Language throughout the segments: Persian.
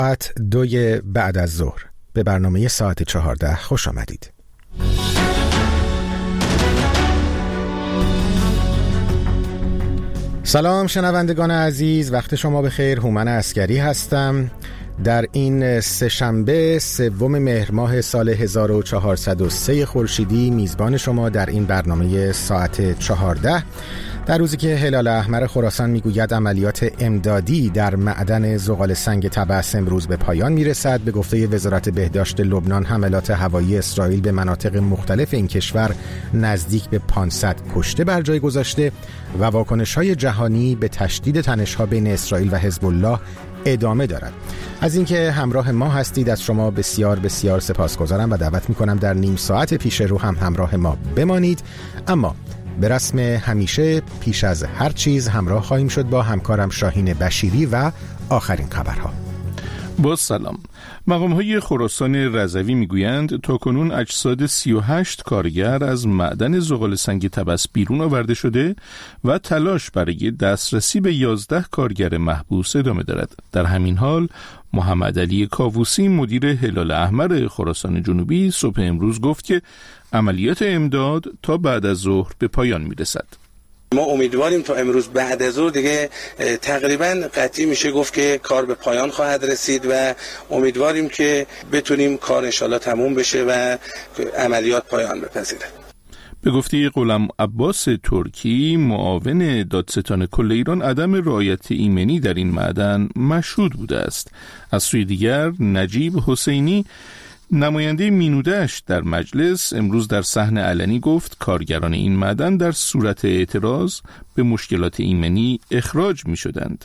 ساعت 2 بعد از ظهر به برنامه ساعت 14 خوش آمدید. سلام شنوندگان عزیز، وقت شما بخیر. هومن عسکری هستم. در این سه‌شنبه 3 مهر ماه سال 1403 خورشیدی میزبان شما در این برنامه ساعت 14، در روزی که هلال احمر خراسان میگوید عملیات امدادی در معدن زغال سنگ طبس امروز به پایان میرسد. به گفته وزارت بهداشت لبنان، حملات هوایی اسرائیل به مناطق مختلف این کشور نزدیک به 500 کشته بر جای گذاشته و واکنش‌های جهانی به تشدید تنش‌ها بین اسرائیل و حزب الله ادامه دارد. از اینکه همراه ما هستید از شما بسیار بسیار سپاسگزارم و دعوت می‌کنم در نیم ساعت پیش رو هم همراه ما بمانید. اما به رسم همیشه پیش از هر چیز همراه خواهیم شد با همکارم شاهین بشیری و آخرین خبرها. با سلام. مقام‌های خراسان رضوی میگویند تاکنون اجساد 38 کارگر از معدن زغال سنگ طبس بیرون آورده شده و تلاش برای دسترسی به 11 کارگر محبوس ادامه دارد. در همین حال محمد علی کاووسی مدیر هلال احمر خراسان جنوبی صبح امروز گفت که عملیات امداد تا بعد از ظهر به پایان میرسد. ما امیدواریم تا امروز بعد از ظهر دیگه تقریبا قطعی میشه گفت که کار به پایان خواهد رسید و امیدواریم که بتونیم کار انشالله تموم بشه و عملیات پایان بپذیره. به گفته غلام عباس ترکی معاون دادستان کل ایران، عدم رعایت ایمنی در این معدن مشهود بوده است. از سوی دیگر نجیب حسینی نماینده مینوده‌اش در مجلس امروز در صحن علنی گفت کارگران این معدن در صورت اعتراض به مشکلات ایمنی اخراج می شدند.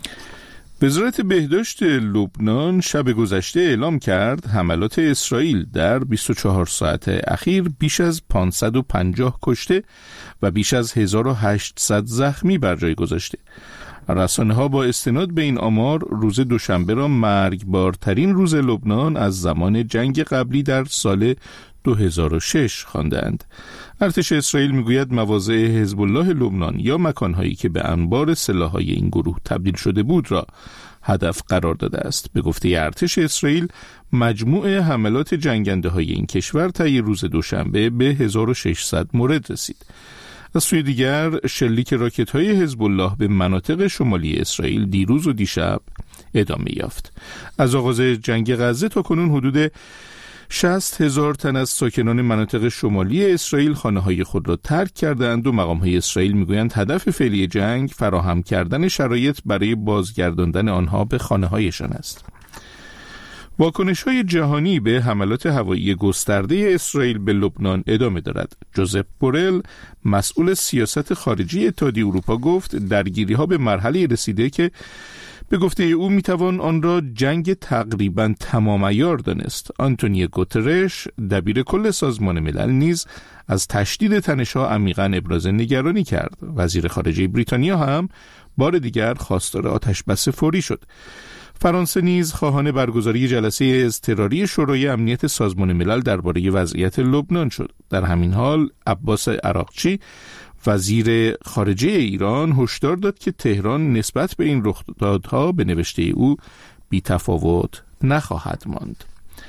وزارت بهداشت لبنان شب گذشته اعلام کرد حملات اسرائیل در 24 ساعت اخیر بیش از 550 کشته و بیش از 1800 زخمی بر جای گذاشته. رسانه‌ها با استناد به این آمار روز دوشنبه را مرگبارترین روز لبنان از زمان جنگ قبلی در سال 2006 خواندند. ارتش اسرائیل میگوید مواضع حزب الله لبنان یا مکانهایی که به انبار سلاح‌های این گروه تبدیل شده بود را هدف قرار داده است. به گفته ارتش اسرائیل مجموع حملات جنگنده‌های این کشور طی روز دوشنبه به 1600 مورد رسید. از سوی دیگر شلیک راکت‌های حزب الله به مناطق شمالی اسرائیل دیروز و دیشب ادامه یافت. از آغاز جنگ غزه تا کنون حدود 60,000 تن از ساکنان مناطق شمالی اسرائیل خانه‌های خود را ترک کردند و مقام‌های اسرائیل می‌گویند هدف فعلی جنگ فراهم کردن شرایط برای بازگرداندن آنها به خانه‌هایشان است. واکنش‌های جهانی به حملات هوایی گسترده اسرائیل به لبنان ادامه دارد. جوزپ بورل مسئول سیاست خارجی اتحادیه اروپا گفت درگیری‌ها به مرحله رسیده که به گفته او میتوان آن را جنگ تقریباً تمام عیار دانست. آنتونیو گوترش دبیر کل سازمان ملل نیز از تشدید تنش‌ها عمیقاً ابراز نگرانی کرد. وزیر خارجه بریتانیا هم بار دیگر خواستار آتش‌بس فوری شد. فرانسه نیز خواهان برگزاری جلسه اضطراری شورای امنیت سازمان ملل درباره وضعیت لبنان شد. در همین حال عباس عراقچی وزیر خارجه ایران هشدار داد که تهران نسبت به این رخدادها به نوشته او بی‌تفاوت نخواهد ماند.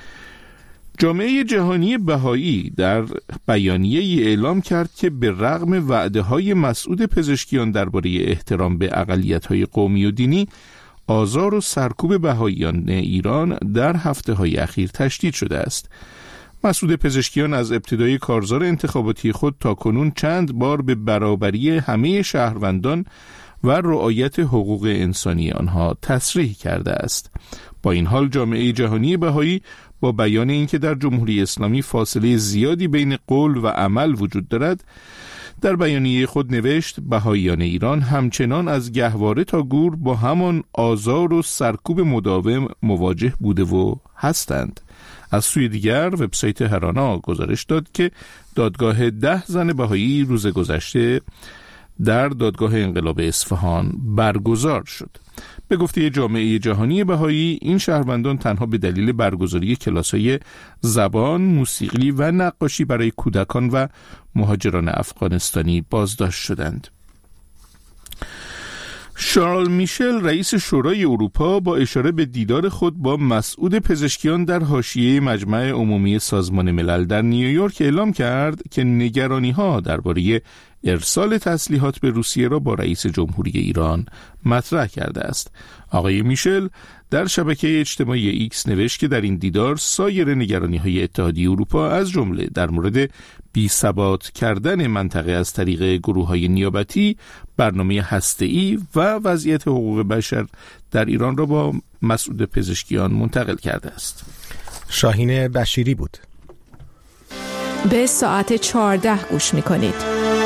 جامعه جهانی بهایی در بیانیه‌ای اعلام کرد که به رغم وعده‌های مسعود پزشکیان درباره احترام به اقلیت‌های قومی و دینی، آزار و سرکوب بهاییان ایران در هفته‌های اخیر تشدید شده است. مسعود پزشکیان از ابتدای کارزار انتخاباتی خود تا کنون چند بار به برابری همه شهروندان و رعایت حقوق انسانی آنها تصریح کرده است. با این حال جامعه جهانی بهایی با بیان اینکه در جمهوری اسلامی فاصله زیادی بین قول و عمل وجود دارد، در بیانیه خود نوشت بهاییان ایران همچنان از گهواره تا گور با همان آزار و سرکوب مداوم مواجه بوده و هستند. از سوی دیگر وبسایت هرانا گزارش داد که دادگاه 10 زن بهایی روز گذشته در دادگاه انقلاب اصفهان برگزار شد. به گفته جامعه جهانی بهایی این شهروندان تنها به دلیل برگزاری کلاس‌های زبان، موسیقی و نقاشی برای کودکان و مهاجران افغانستانی بازداشت شدند. شارل میشل رئیس شورای اروپا با اشاره به دیدار خود با مسعود پزشکیان در حاشیه مجمع عمومی سازمان ملل در نیویورک اعلام کرد که نگرانی‌ها درباره ارسال تسلیحات به روسیه را با رئیس جمهوری ایران مطرح کرده است. آقای میشل در شبکه اجتماعی ایکس نوشت که در این دیدار سایر نگرانی‌های اتحادیه اروپا از جمله در مورد بی‌ثبات کردن منطقه از طریق گروه‌های نیابتی، برنامه هسته‌ای و وضعیت حقوق بشر در ایران را با مسعود پزشکیان منتقل کرده است. شاهین بشیری بود. به ساعت 14 گوش می‌کنید.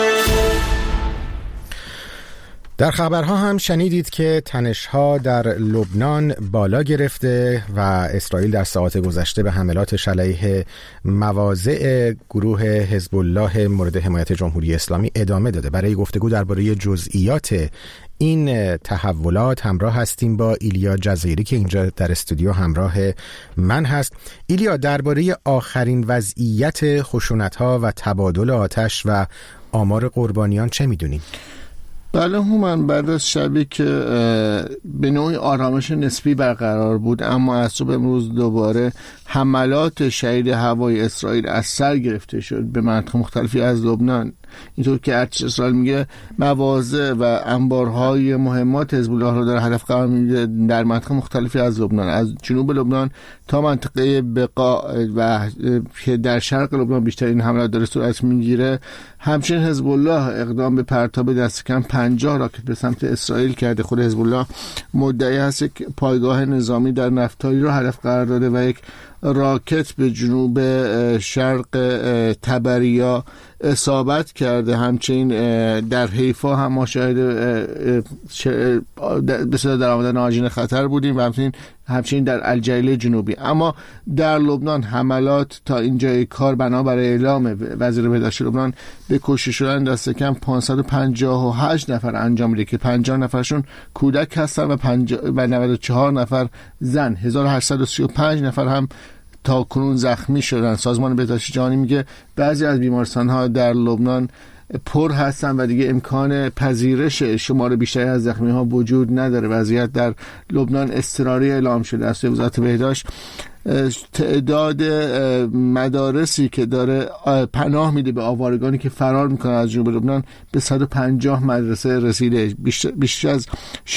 در خبرها هم شنیدید که تنش‌ها در لبنان بالا گرفته و اسرائیل در ساعات گذشته به حملاتش علیه مواضع گروه حزب الله مورد حمایت جمهوری اسلامی ادامه داده. برای گفتگو درباره جزئیات این تحولات همراه هستیم با ایلیا جزیری که اینجا در استودیو همراه من هست. ایلیا، درباره آخرین وضعیت خشونت‌ها و تبادل آتش و آمار قربانیان چه می‌دونید؟ بله هومن، بعد از شبی که به نوعی آرامش نسبی برقرار بود، اما از صبح امروز دوباره حملات شهید هوایی اسرائیل از سر گرفته شد به مناطق مختلفی از لبنان. اینطور که ارتش اسرائیل میگه مواضع و انبارهای مهمات حزب الله رو در هدف قرار میده در مناطق مختلفی از لبنان، از جنوب لبنان تا منطقه بقاع و که در شرق لبنان بیشتر این حملات داره صورت میگیره. همچنین حزب الله اقدام به پرتاب دست کم 50 راکت به سمت اسرائیل کرده. خود حزب الله مدعی هست که پایگاه نظامی در نفتالی رو هدف قرار داده و یک راکت به جنوب شرق تبریا اصابت کرده. همچنین در حیفا هم ما شاهد بسیار در آمدن آژین خطر بودیم و همچنین در الجلیل جنوبی. اما در لبنان حملات تا اینجای کار بنا برای اعلام وزیر بهداشت لبنان به کشته شدن دست کم 558 نفر انجام میده که 50 نفرشون کودک هستن و 94 نفر زن. 1835 نفر هم تا کنون زخمی شدن. سازمان بهداشت جهانی میگه بعضی از بیمارستان‌ها در لبنان پر هستن و دیگه امکان پذیرش شمار بیشتری از زخمی‌ها وجود نداره. وضعیت در لبنان اضطراری اعلام شده است. وزارت بهداشت تعداد مدارسی که داره پناه میده به آوارگانی که فرار میکنن از جنوب لبنان به 150 مدرسه رسیده. بیشتر از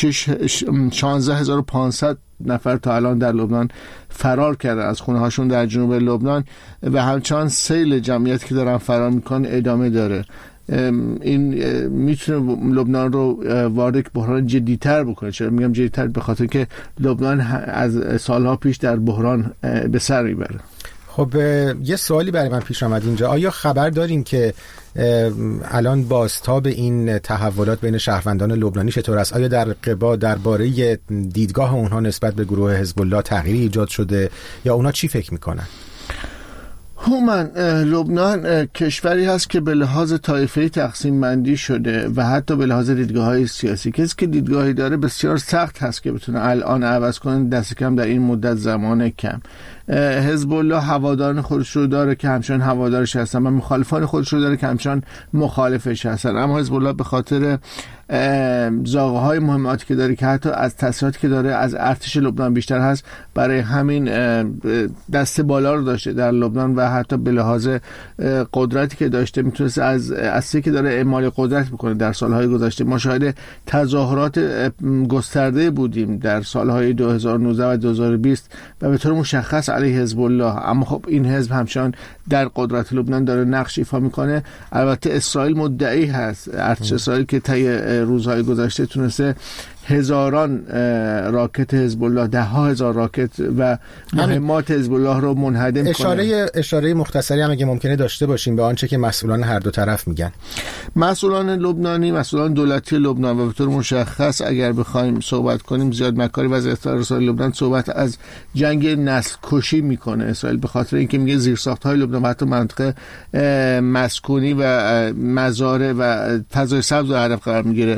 16500 نفر تا الان در لبنان فرار کردن از خونه هاشون در جنوب لبنان و همچنان سیل جمعیتی که دارن فرار میکنن ادامه داره. این میتونه لبنان رو وارد بحران جدی‌تر بکنه. چرا میگم جدی‌تر؟ به خاطر که لبنان از سالها پیش در بحران به سر میبره. خب یه سوالی برای من پیش آمد اینجا. آیا خبر داریم که الان بازتاب این تحولات بین شهروندان لبنانی چطور است؟ آیا در قبا درباره دیدگاه اونها نسبت به گروه حزب الله تغییری ایجاد شده یا اونا چی فکر میکنن؟ هومن، لبنان کشوری هست که به لحاظ طایفه‌ای تقسیم بندی شده و حتی به لحاظ دیدگاه‌های سیاسی کسی که دیدگاهی داره بسیار سخت هست که بتونه الان عوض کنه، دست کم در این مدت زمان کم. حزب الله هواداران خودش رو داره که همچنان هوادارش هستن و مخالفان خودش رو داره که همچنان مخالفش هستن. اما حزب الله به خاطر زاغه‌های مهماتی که داره که حتی از تاثیراتی که داره از ارتش لبنان بیشتر هست، برای همین دست بالا رو داشته در لبنان و حتی به لحاظ قدرتی که داشته میتونست از اصلی که داره اعمال قدرت بکنه. در سالهای گذشته ما شاهد تظاهرات گسترده بودیم در سالهای 2019 و 2020 و به طور مشخص علیه حزب الله. اما خب این حزب همچنان در قدرت لبنان داره نقش ایفا میکنه. البته اسرائیل مدعی هست، ارتش اسرائیل که طی روزهای گذشته تونسته هزاران راکت حزب الله، 10,000 راکت و مهمات حزب الله رو منهدم کنه. اشاره مختصری هم اگه ممکنه داشته باشیم به آنچه که مسئولان هر دو طرف میگن. مسئولان لبنانی، مسئولان دولتی لبنان و به طور مشخص اگر بخوایم صحبت کنیم، زیاد مکاری وزیر اطلاعات رسانه‌های لبنان صحبت از جنگ نسل کشی میکنه اسرائیل، به خاطر اینکه میگه زیرساخت‌های لبنان و حتی منطقه مسکونی و مزارع و فضای سبز رو هدف قرار میگیره.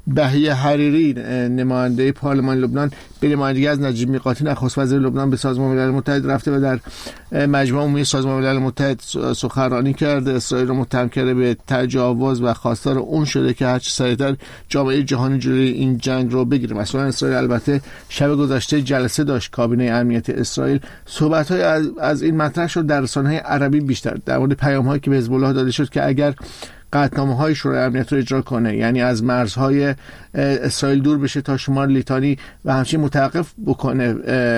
بهیه حریری نماینده پارلمان لبنان به نمایندگی از نجیب میقاتی نخست وزیر لبنان به سازمان ملل متحد رفته و در مجمع عمومی سازمان ملل متحد سخنرانی کرده. اسرائیل رو متهم کرده به تجاوز و خواستار اون شده که هرچه سریعتر جامعه جهانی جلوی این جنگ رو بگیره. مثلا اسرائیل البته شب گذشته جلسه داشت کابینه امنیت اسرائیل. صحبت‌های از این مطرح شد در رسانه‌های عربی بیشتر در مورد پیام‌هایی که به حزب الله داده شد که اگر قطعنامه‌های شورای امنیت رو اجرا کنه، یعنی از مرزهای اسرائیل دور بشه تا شمال لیتانی و همچنین متوقف بکنه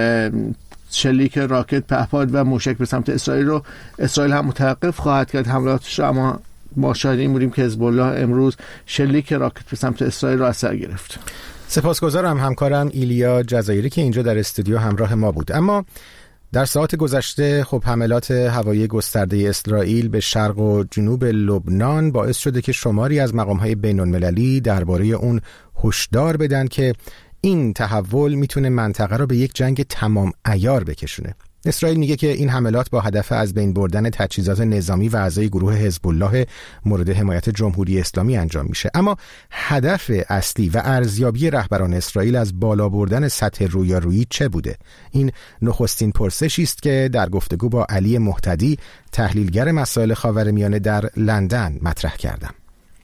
شلیک راکت، پهپاد و موشک به سمت اسرائیل رو، اسرائیل هم متوقف خواهد کرد حملاتش رو. اما ما شاهد این بودیم که حزب الله امروز شلیک راکت به سمت اسرائیل رو اثر گرفت. سپاسگزارم همکارم ایلیا جزایری که اینجا در استودیو همراه ما بود. اما در ساعات گذشته خب حملات هوایی گسترده اسرائیل به شرق و جنوب لبنان باعث شده که شماری از مقام‌های بین‌المللی درباره اون هشدار بدن که این تحول میتونه منطقه رو به یک جنگ تمام عیار بکشونه. اسرائیل میگه که این حملات با هدف از بین بردن تجهیزات نظامی و اعضای گروه حزب الله مورد حمایت جمهوری اسلامی انجام میشه. اما هدف اصلی و ارزیابی رهبران اسرائیل از بالا بردن سطح رویارویی چه بوده؟ این نخستین پرسشی است که در گفتگو با علی مهتدی، تحلیلگر مسائل خاورمیانه در لندن مطرح کردم.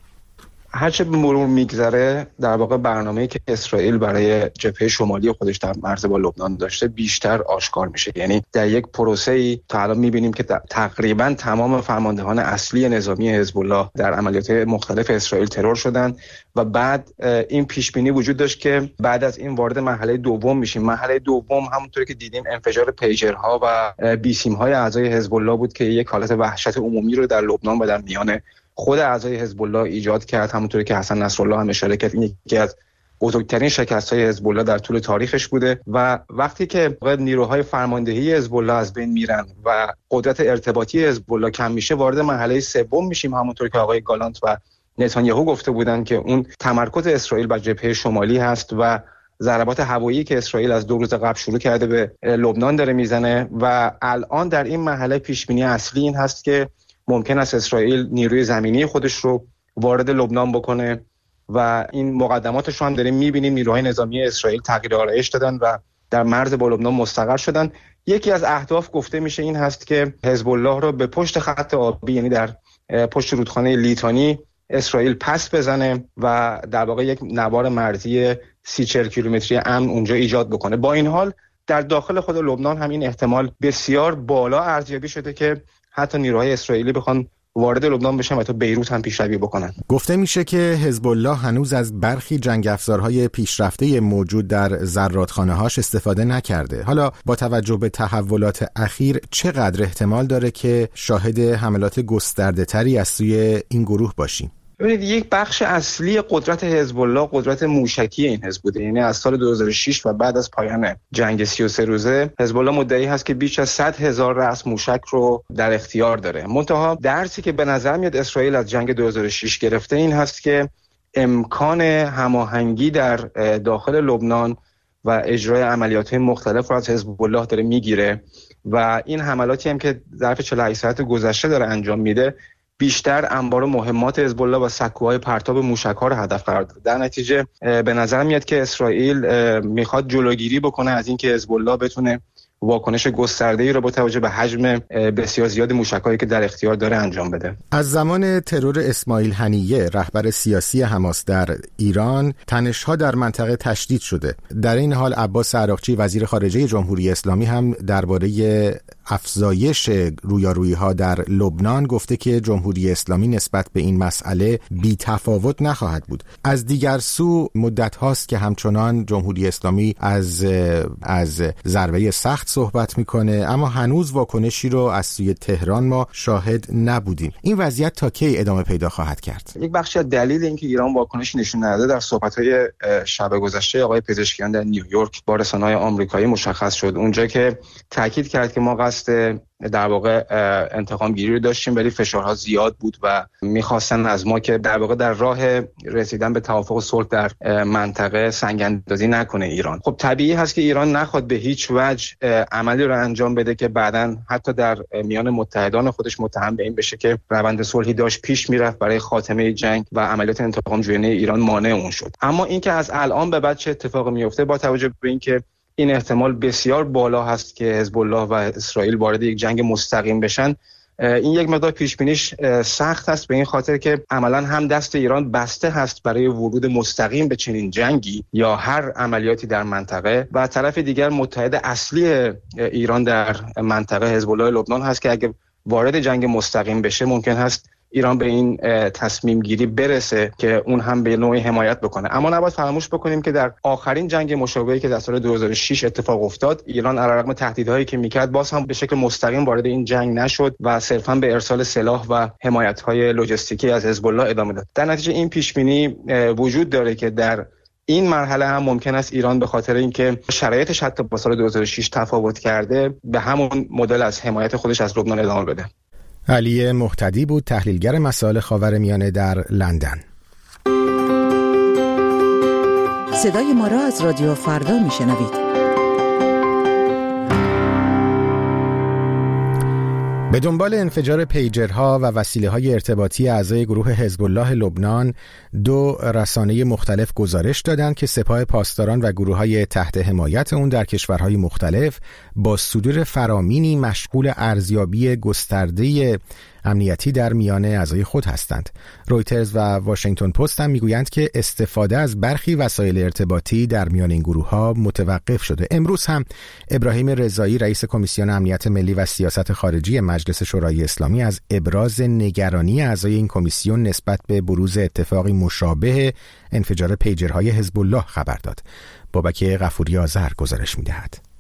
هرچه به مرور میگذره در واقع برنامه‌ای که اسرائیل برای جبهه شمالی خودش در مرز با لبنان داشته بیشتر آشکار میشه. یعنی در یک پروسه‌ای تا الان میبینیم که تقریبا تمام فرماندهان اصلی نظامی حزب الله در عملیات مختلف اسرائیل ترور شدن و بعد این پیش بینی وجود داشت که بعد از این وارد مرحله دوم میشیم. مرحله دوم همونطوری که دیدیم انفجار پیجرها و بیسیم‌های اعضای حزب الله بود که یک حالت وحشت عمومی رو در لبنان و در میان خود اعضای حزب الله ایجاد کرد. همونطوری که حسن نصرالله هم اشاره کرد، این یکی از بزرگترین شکست‌های حزب الله در طول تاریخش بوده و وقتی که نیروهای فرماندهی حزب الله از بین میرن و قدرت ارتباطی حزب الله کم میشه، وارد مرحله سوم میشیم. همونطوری که آقای گالانت و نتانیاهو گفته بودن که اون تمرکز اسرائیل بر جبهه شمالی هست و ضربات هوایی که اسرائیل از 2 روز قبل شروع کرده به لبنان داره میزنه و الان در این مرحله پیش‌بینی اصلی این هست که ممکن است اسرائیل نیروی زمینی خودش رو وارد لبنان بکنه و این مقدماتش رو هم داریم می‌بینیم. نیروهای نظامی اسرائیل تغییر آرایش دادن و در مرز با لبنان مستقر شدن. یکی از اهداف گفته میشه این هست که حزب الله رو به پشت خط آبی، یعنی در پشت رودخانه لیتانی، اسرائیل پس بزنه و در واقع یک نوار مرزی 30-40 کیلومتری امن اونجا ایجاد بکنه. با این حال در داخل خود لبنان هم این احتمال بسیار بالا ارزیابی شده که حتی نیروهای اسرائیلی بخوان وارد لبنان بشن و تا بیروت هم پیشروی بکنن. گفته میشه که حزب الله هنوز از برخی جنگ افزارهای پیشرفته موجود در زرادخانه‌هاش استفاده نکرده. حالا با توجه به تحولات اخیر چقدر احتمال داره که شاهد حملات گسترده‌تری از سوی این گروه باشیم؟ ببینید، یک بخش اصلی قدرت حزب الله قدرت موشکی این حزب بوده. یعنی از سال 2006 و بعد از پایان جنگ 33 روزه حزب الله مدعی هست که بیش از 100,000 رأس موشک رو در اختیار داره. منتها درسی که به نظر میاد اسرائیل از جنگ 2006 گرفته این هست که امکان هماهنگی در داخل لبنان و اجرای عملیات مختلف رو از حزب الله داره میگیره و این حملاتی هم که ظرف 48 ساعت گذشته داره انجام میده بیشتر انبار مهمات حزب الله و سکوهای پرتاب موشک‌ها رو هدف قرار داده. در نتیجه به نظر میاد که اسرائیل میخواد جلوگیری بکنه از اینکه حزب الله بتونه واکنش گسترده‌ای رو با توجه به حجم بسیار زیاد موشک‌هایی که در اختیار داره انجام بده. از زمان ترور اسماعیل هنیه رهبر سیاسی حماس در ایران، تنش‌ها در منطقه تشدید شده. در این حال عباس عراقچی وزیر خارجه جمهوری اسلامی هم درباره افزایش رویارویی‌ها در لبنان گفته که جمهوری اسلامی نسبت به این مسئله بی‌تفاوت نخواهد بود. از دیگر سو مدت هاست که همچنان جمهوری اسلامی از ضربه سخت صحبت میکنه، اما هنوز واکنشی رو از سوی تهران ما شاهد نبودیم. این وضعیت تا کی ادامه پیدا خواهد کرد؟ یک بخشی از دلیل اینکه ایران واکنشی نشون نداده در صحبت‌های شب گذشته آقای پزشکیان در نیویورک با رسانه‌های آمریکایی مشخص شد. اونجا که تاکید کرد که ما قصد قصد در واقع انتقام گیری رو داشتیم، ولی فشارها زیاد بود و میخواستن از ما که در واقع در راه رسیدن به توافق و صلح در منطقه سنگ اندازی نکنه ایران. خب طبیعی هست که ایران نخواد به هیچ وجه عملی رو انجام بده که بعداً حتی در میان متحدان خودش متهم به این بشه که روند صلحی داشت پیش میرفت برای خاتمه جنگ و عملیات انتقام جویانه ایران مانع اون شد. اما اینکه از الان به بعد چه اتفاقی میفته با توجه به اینکه این احتمال بسیار بالا هست که حزب الله و اسرائیل وارد یک جنگ مستقیم بشن، این یک مقدار پیش بینیش سخت است، به این خاطر که عملاً هم دست ایران بسته هست برای ورود مستقیم به چنین جنگی یا هر عملیاتی در منطقه و طرف دیگر متحد اصلی ایران در منطقه حزب الله لبنان هست که اگه وارد جنگ مستقیم بشه ممکن هست ایران به این تصمیم گیری برسه که اون هم به نوعی حمایت بکنه. اما نباید فراموش بکنیم که در آخرین جنگ مشابهی که در سال 2006 اتفاق افتاد، ایران علیرغم تهدیدهایی که میکرد باز هم به شکل مستقیم وارد این جنگ نشد و صرفاً به ارسال سلاح و حمایت‌های لوجستیکی از حزب الله ادامه داد. در نتیجه این پیش بینی وجود داره که در این مرحله هم ممکن است ایران به خاطر اینکه شرایطش حتی با سال 2006 تفاوت کرده به همون مدل از حمایت خودش از لبنان ادامه بده. علی مهتدی بود، تحلیلگر مسائل خاورمیانه در لندن. صدای ما را از رادیو فردا میشنوید. به دنبال انفجار پیجرها و وسیله‌های ارتباطی اعضای گروه حزب الله لبنان، 2 رسانه مختلف گزارش دادند که سپاه پاسداران و گروه‌های تحت حمایت اون در کشورهای مختلف با صدور فرامینی مشغول ارزیابی گسترده امنیتی در میان اعضای خود هستند. رویترز و واشنگتن پست هم میگویند که استفاده از برخی وسایل ارتباطی در میان این گروه‌ها متوقف شده. امروز هم ابراهیم رضایی رئیس کمیسیون امنیت ملی و سیاست خارجی مجلس شورای اسلامی از ابراز نگرانی اعضای این کمیسیون نسبت به بروز اتفاقی مشابه انفجار پیجرهای حزب الله خبر داد. بابک غفوری آذر گزارش می‌دهد.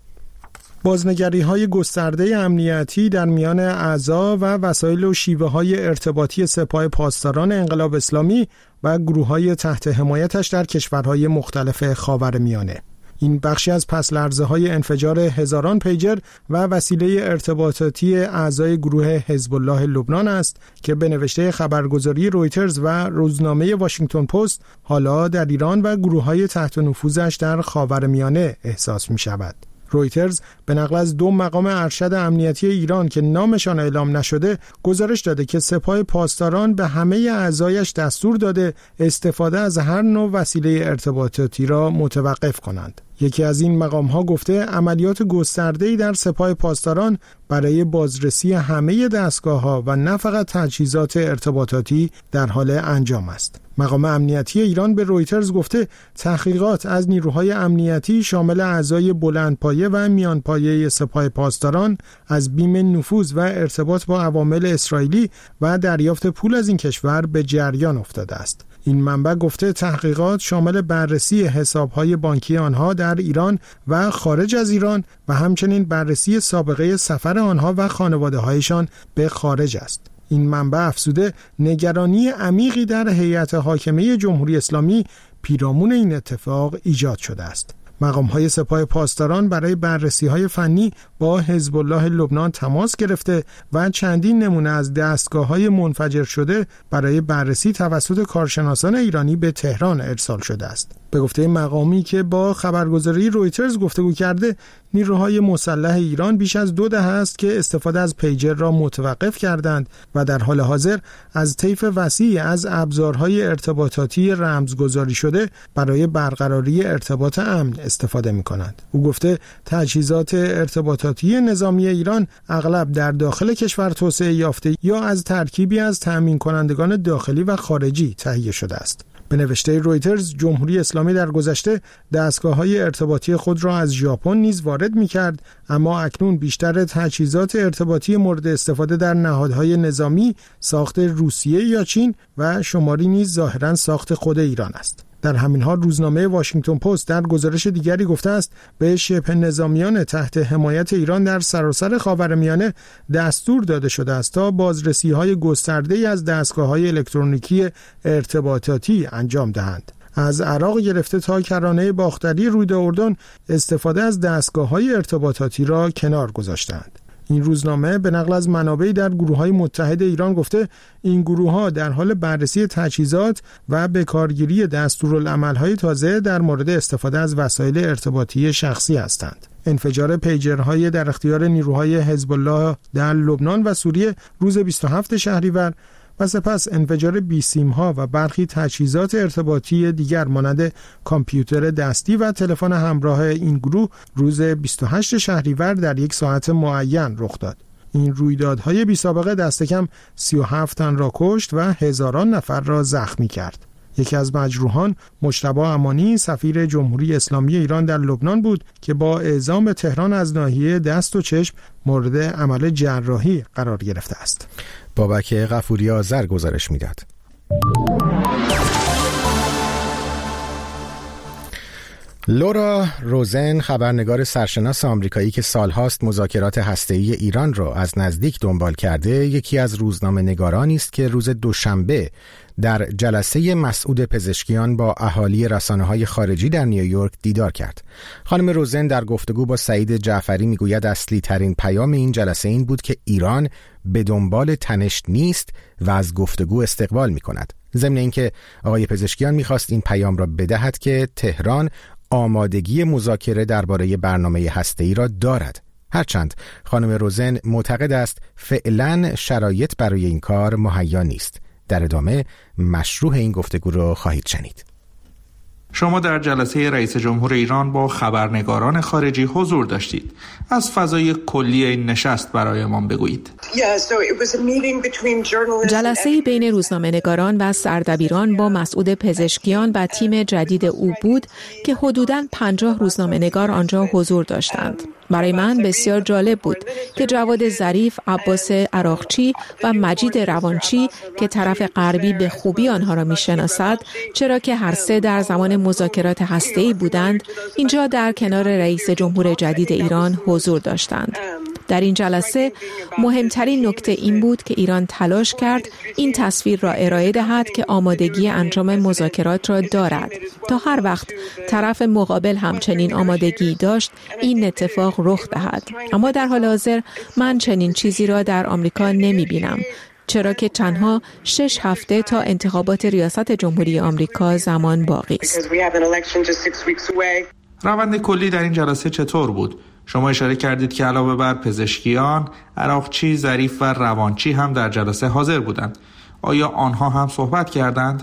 بازنگری‌های گسترده امنیتی در میان اعضا و وسایل و شیوه‌های ارتباطی سپاه پاسداران انقلاب اسلامی و گروه‌های تحت حمایتش در کشورهای مختلف خاورمیانه. این بخشی از پس‌لرزه‌های انفجار هزاران پیجر و وسیله ارتباطاتی اعضای گروه حزب الله لبنان است که به نوشته خبرگزاری رویترز و روزنامه واشنگتن پست حالا در ایران و گروه‌های تحت نفوذش در خاورمیانه احساس می‌شود. رویترز به نقل از 2 مقام ارشد امنیتی ایران که نامشان اعلام نشده گزارش داده که سپاه پاسداران به همه اعضایش دستور داده استفاده از هر نوع وسیله ارتباطاتی را متوقف کنند. یکی از این مقام‌ها گفته عملیات گسترده‌ای در سپاه پاسداران برای بازرسی همه دستگاه‌ها و نه فقط تجهیزات ارتباطاتی در حال انجام است. مقام امنیتی ایران به رویترز گفته تحقیقات از نیروهای امنیتی شامل اعضای بلندپایه و میانپایه سپاه پاسداران از بیم نفوذ و ارتباط با عوامل اسرائیلی و دریافت پول از این کشور به جریان افتاده است. این منبع گفته تحقیقات شامل بررسی حساب‌های بانکی آنها در ایران و خارج از ایران و همچنین بررسی سابقه سفر آنها و خانواده‌هایشان به خارج است. این منبع افزوده نگرانی عمیقی در هیئت حاکمه جمهوری اسلامی پیرامون این اتفاق ایجاد شده است. مقام‌های سپاه پاسداران برای بررسی‌های فنی با حزب الله لبنان تماس گرفته و چندین نمونه از دستگاه‌های منفجر شده برای بررسی توسط کارشناسان ایرانی به تهران ارسال شده است. به گفته مقامی که با خبرگزاری رویترز گفتگو کرده، نیروهای مسلح ایران بیش از 2 دهه است که استفاده از پیجر را متوقف کردند و در حال حاضر از طیف وسیعی از ابزارهای ارتباطاتی رمزگذاری شده برای برقراری ارتباط امن استفاده می‌کنند. او گفته تجهیزات ارتباطاتی نظامی ایران اغلب در داخل کشور توسعه یافته یا از ترکیبی از تامین کنندگان داخلی و خارجی تهیه شده است. به نوشته رویترز، جمهوری اسلامی در گذشته دستگاه‌های ارتباطی خود را از ژاپن نیز وارد می‌کرد، اما اکنون بیشتر تجهیزات ارتباطی مورد استفاده در نهادهای نظامی ساخت روسیه یا چین و شماری نیز ظاهراً ساخت خود ایران است. در همین حال روزنامه واشنگتن پست در گزارش دیگری گفته است به شبه نظامیان تحت حمایت ایران در سراسر خاورمیانه دستور داده شده است تا بازرسی‌های گسترده‌ای از دستگاه‌های الکترونیکی ارتباطاتی انجام دهند. از عراق گرفته تا کرانه باختری رود اردن استفاده از دستگاه‌های ارتباطاتی را کنار گذاشتند. این روزنامه به نقل از منابعی در گروه‌های متحد ایران گفته این گروه‌ها در حال بررسی تجهیزات و بکارگیری دستورالعمل‌های تازه در مورد استفاده از وسایل ارتباطی شخصی هستند. انفجار پیجرهای در اختیار نیروهای حزب الله در لبنان و سوریه روز 27 شهریور و سپس انفجار بیسیم‌ها و برخی تجهیزات ارتباطی دیگر مانند کامپیوتر دستی و تلفن همراه این گروه روز 28 شهریور در یک ساعت معین رخ داد. این رویدادهای بی‌سابقه دست کم 37 تن را کشت و هزاران نفر را زخمی کرد. یکی از مجروحان مجتبی امانی سفیر جمهوری اسلامی ایران در لبنان بود که با اعزام تهران از ناحیه دست و چشم مورد عمل جراحی قرار گرفته است. بابک غفوری آذر گزارش میداد. لورا روزن، خبرنگار سرشناس آمریکایی که سالهاست مذاکرات هسته‌ای ایران را از نزدیک دنبال کرده، یکی از روزنامه‌نگارانی است که روز دوشنبه در جلسه مسعود پزشکیان با اهالی رسانه‌های خارجی در نیویورک دیدار کرد. خانم روزن در گفتگو با سعید جعفری میگوید اصلی ترین پیام این جلسه این بود که ایران به دنبال تنش نیست و از گفتگو استقبال می‌کند. ضمن اینکه آقای پزشکیان می‌خواست این پیام را بدهد که تهران آمادگی مذاکره درباره برنامه هسته‌ای را دارد. هرچند خانم روزن معتقد است فعلاً شرایط برای این کار مهیا نیست. در ادامه مشروح این گفتگو را خواهید شنید. شما در جلسه رئیس جمهور ایران با خبرنگاران خارجی حضور داشتید. از فضای کلی این نشست برایمان بگویید. جلسه‌ای بین روزنامه‌نگاران و سردبیران با مسعود پزشکیان و تیم جدید او بود که حدوداً 50 روزنامه‌نگار آنجا حضور داشتند. برای من بسیار جالب بود که جواد ظریف، عباس عراقچی و مجید روانچی که طرف غربی به خوبی آنها را می‌شناسد، چرا که هر سه در زمان مذاکرات هسته‌ای بودند، اینجا در کنار رئیس جمهور جدید ایران حضور داشتند. در این جلسه مهمترین نکته این بود که ایران تلاش کرد این تصویر را ارائه دهد که آمادگی انجام مذاکرات را دارد. تا هر وقت طرف مقابل همچنین آمادگی داشت این اتفاق رخ دهد. اما در حال حاضر من چنین چیزی را در آمریکا نمی بینم، چرا که تنها 6 هفته تا انتخابات ریاست جمهوری آمریکا زمان باقی است. روند کلی در این جلسه چطور بود؟ شما اشاره کردید که علاوه بر پزشکیان، عراقچی، ظریف و روانچی هم در جلسه حاضر بودند. آیا آنها هم صحبت کردند؟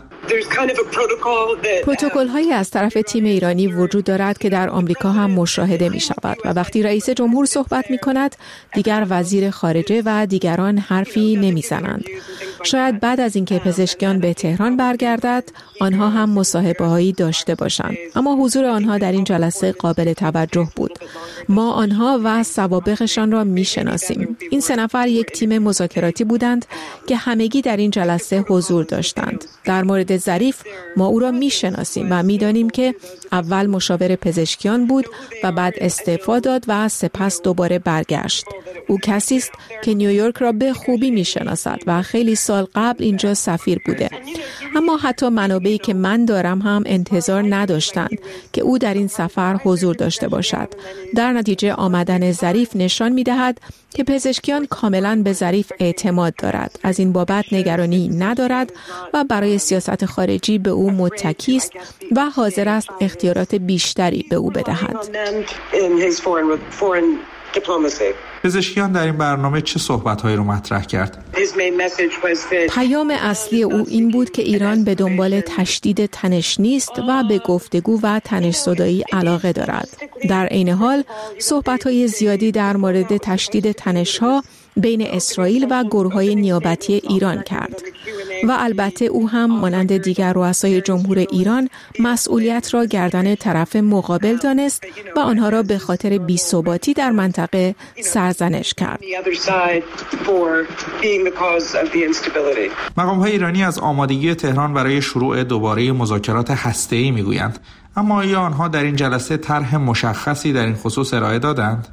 پروتکل هایی از طرف تیم ایرانی وجود دارد که در آمریکا هم مشاهده می شود و وقتی رئیس جمهور صحبت می کند دیگر وزیر خارجه و دیگران حرفی نمی زنند. شاید بعد از اینکه پزشکیان به تهران برگردد آنها هم مصاحبه هایی داشته باشند، اما حضور آنها در این جلسه قابل توجه بود. ما آنها و سوابقشان را می شناسیم. این 3 نفر یک تیم مذاکراتی بودند که همگی در این جلسه حضور داشتند. در مورد ظریف ما او را میشناسیم و میدانیم که اول مشاور پزشکیان بود و بعد استعفا داد و سپس دوباره برگشت. او کسی است که نیویورک را به خوبی میشناسد و خیلی سال قبل اینجا سفیر بوده. اما حتی منابعی که من دارم هم انتظار نداشتند که او در این سفر حضور داشته باشد. در نتیجه آمدن ظریف نشان میدهد که پزشکیان کاملا به ظریف اعتماد دارد، از این بابت نگرانی ندارد و برای سیاست خارجی به او متکی است و حاضر است اختیارات بیشتری به او بدهد. پزشکیان در این برنامه چه صحبت‌هایی رو مطرح کرد؟ پیام اصلی او این بود که ایران به دنبال تشدید تنش نیست و به گفتگو و تنش زدایی علاقه دارد. در عین حال صحبت‌های زیادی در مورد تشدید تنش‌ها بین اسرائیل و گروه‌های نیابتی ایران کرد و البته او هم مانند دیگر رؤسای جمهور ایران مسئولیت را گردن طرف مقابل دانست و آنها را به خاطر بی‌ثباتی در منطقه سرزنش کرد. مقام‌های ایرانی از آمادگی تهران برای شروع دوباره مذاکرات هسته‌ای میگویند، اما آیا آنها در این جلسه طرح مشخصی در این خصوص ارائه دادند؟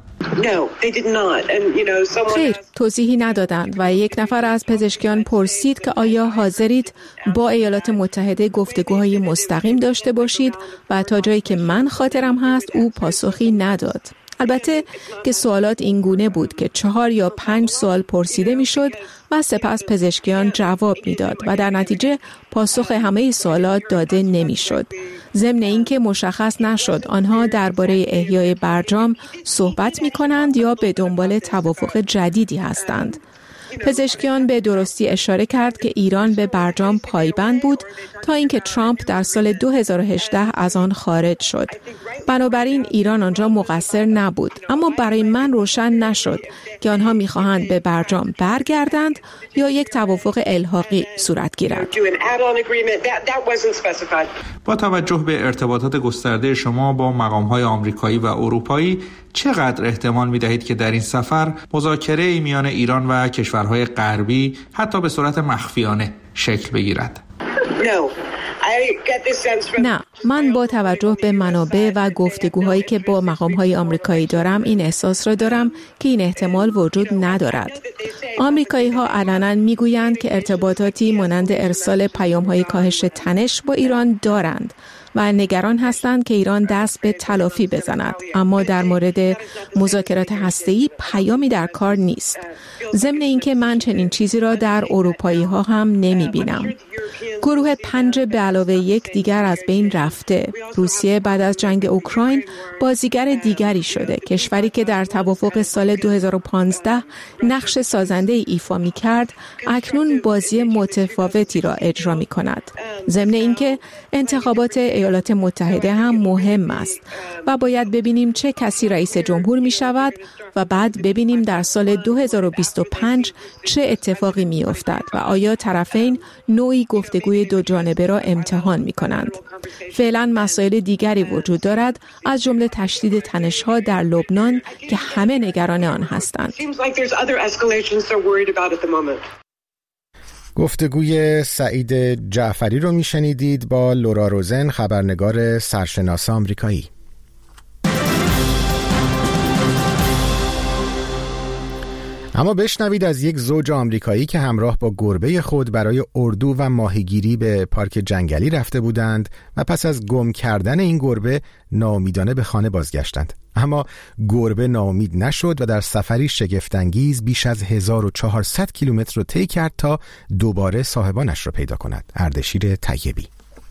خیر، توضیحی ندادند و یک نفر از پزشکیان پرسید که آیا حاضرید با ایالات متحده گفتگوهای مستقیم داشته باشید و تا جایی که من خاطرم هست او پاسخی نداد. البته که سوالات این گونه بود که 4 یا 5 سوال پرسیده میشد و سپس پزشکیان جواب میداد و در نتیجه پاسخ همه سوالات داده نمیشد. ضمن اینکه مشخص نشد آنها درباره احیای برجام صحبت میکنند یا به دنبال توافق جدیدی هستند. پزشکیان به درستی اشاره کرد که ایران به برجام پایبند بود تا اینکه ترامپ در سال 2018 از آن خارج شد. بنابراین ایران آنجا مقصر نبود، اما برای من روشن نشد که آنها می‌خواهند به برجام برگردند یا یک توافق الحاقی صورت گیرد. با توجه به ارتباطات گسترده شما با مقام‌های آمریکایی و اروپایی، چقدر احتمال می‌دهید که در این سفر مذاکره میان ایران و کشورهای غربی حتی به صورت مخفیانه شکل بگیرد؟ نه، من با توجه به منابع و گفتگوهایی که با مقام‌های آمریکایی دارم این احساس را دارم که این احتمال وجود ندارد. آمریکایی‌ها علنا میگویند که ارتباطاتی مانند ارسال پیام‌های کاهش تنش با ایران دارند و نگران هستند که ایران دست به تلافی بزند، اما در مورد مذاکرات هسته‌ای پیامی در کار نیست. ضمن اینکه من چنین چیزی را در اروپایی‌ها هم نمی‌بینم. گروه 5 به علاوه 1 دیگر از بین رفته. روسیه بعد از جنگ اوکراین بازیگر دیگری شده، کشوری که در توافق سال 2015 نقش سازنده ایفا می‌کرد، اکنون بازی متفاوتی را اجرا می‌کند. ضمن اینکه انتخابات ایالات متحده هم مهم است و باید ببینیم چه کسی رئیس جمهور می شود و بعد ببینیم در سال 2025 چه اتفاقی می افتد و آیا طرفین نوعی گفتگوی دو جانبه را امتحان می کنند. فعلا مسائل دیگری وجود دارد، از جمله تشدید تنش‌ها در لبنان که همه نگران آن هستند. گفتگوی سعید جعفری رو میشنیدید با لورا روزن، خبرنگار سرشناس آمریکایی. اما بشنوید از یک زوج آمریکایی که همراه با گربه خود برای اردو و ماهیگیری به پارک جنگلی رفته بودند و پس از گم کردن این گربه ناامیدانه به خانه بازگشتند. اما گربه ناامید نشد و در سفری شگفت‌انگیز بیش از 1400 کیلومتر رو طی کرد تا دوباره صاحبانش را پیدا کند. اردشیر طیبی.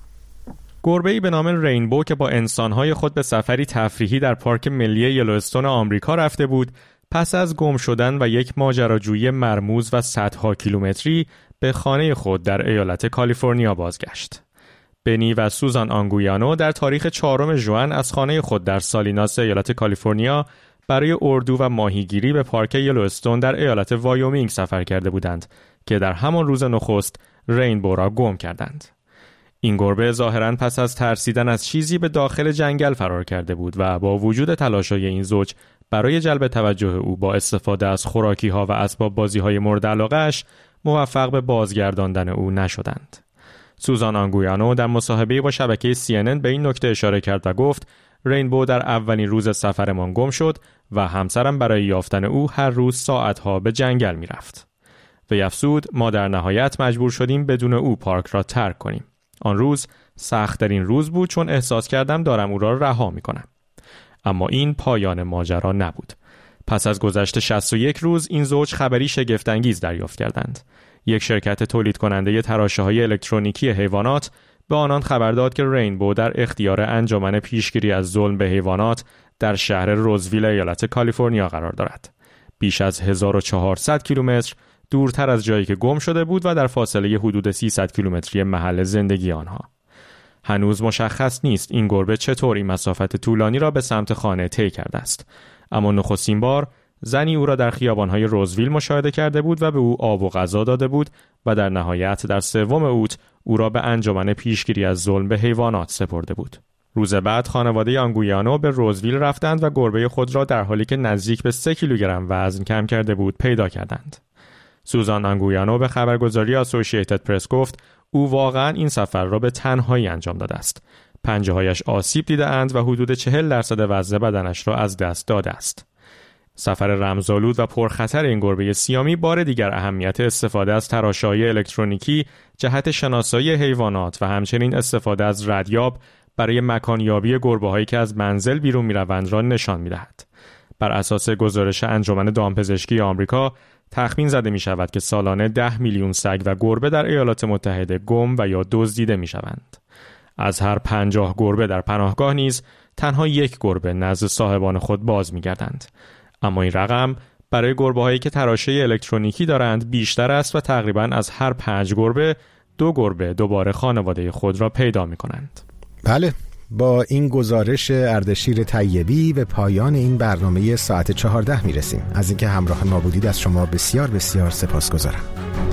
گربه‌ای به نام رینبو که با انسان‌های خود به سفری تفریحی در پارک ملی یلوستون آمریکا رفته بود، پس از گم شدن و یک ماجراجویی مرموز و صدها کیلومتری به خانه خود در ایالت کالیفرنیا بازگشت. بنی و سوزان آنگویانو در تاریخ 4 ژوئن از خانه خود در سالیناس ایالت کالیفرنیا برای اردو و ماهیگیری به پارک یلوستون در ایالت وایومینگ سفر کرده بودند که در همان روز نخست رینبو را گم کردند. این گربه ظاهراً پس از ترسیدن از چیزی به داخل جنگل فرار کرده بود و با وجود تلاش‌های این زوج برای جلب توجه او با استفاده از خوراکی‌ها و اسباب بازی‌های مورد علاقه‌اش موفق به بازگرداندن او نشدند. سوزان آنگویانو در مصاحبه‌ای با شبکه CNN به این نکته اشاره کرد و گفت رینبو در اولین روز سفرمان گم شد و همسرم برای یافتن او هر روز ساعتها به جنگل می‌رفت. وی افزود ما در نهایت مجبور شدیم بدون او پارک را ترک کنیم. آن روز سخت‌ترین روز بود چون احساس کردم دارم او را رها می‌کنم. اما این پایان ماجرا نبود. پس از گذشت 61 روز این زوج خبری شگفت‌انگیز دریافت کردند. یک شرکت تولید کننده تراشه‌های الکترونیکی حیوانات به آنان خبر داد که رینبو در اختیار انجمن پیشگیری از ظلم به حیوانات در شهر روزویل ایالت کالیفرنیا قرار دارد. بیش از 1400 کیلومتر دورتر از جایی که گم شده بود و در فاصله حدود 300 کیلومتری محل زندگی آنها. هنوز مشخص نیست این گربه چطور این مسافت طولانی را به سمت خانه طی کرده است. اما نخستین بار زنی او را در خیابان‌های روزویل مشاهده کرده بود و به او آب و غذا داده بود و در نهایت در 3 اوت او را به انجمن پیشگیری از ظلم به حیوانات سپرده بود. روز بعد خانواده آنگویانو به روزویل رفتند و گربه خود را در حالی که نزدیک به 3 کیلوگرم وزن کم کرده بود پیدا کردند. سوزان آنگویانو به خبرگزاری اسوسییتد پرس گفت او واقعا این سفر را به تنهایی انجام داده است. پنجه‌هایش آسیب دیده‌اند و حدود 40% وزن بدنش را از دست داده است. سفر رمزآلود و پرخطر این گربه سیامی بار دیگر اهمیت استفاده از تراشه‌های الکترونیکی جهت شناسایی حیوانات و همچنین استفاده از ردیاب برای مکانیابی گربه‌هایی که از منزل بیرون می‌روند را نشان می‌دهد. بر اساس گزارش انجمن دامپزشکی آمریکا تخمین زده می شود که سالانه 10 میلیون سگ و گربه در ایالات متحده گم و یا دزدیده می شوند. از هر 50 گربه در پناهگاه نیز تنها 1 گربه نزد صاحبان خود باز می گردند. اما این رقم برای گربه‌هایی که تراشه الکترونیکی دارند بیشتر است و تقریباً از هر 5 گربه 2 گربه دوباره خانواده خود را پیدا می کنند. بله، با این گزارش اردشیر طیبی به پایان این برنامه ساعت 14 می رسیم. از اینکه همراه ما بودید از شما بسیار بسیار سپاسگزارم.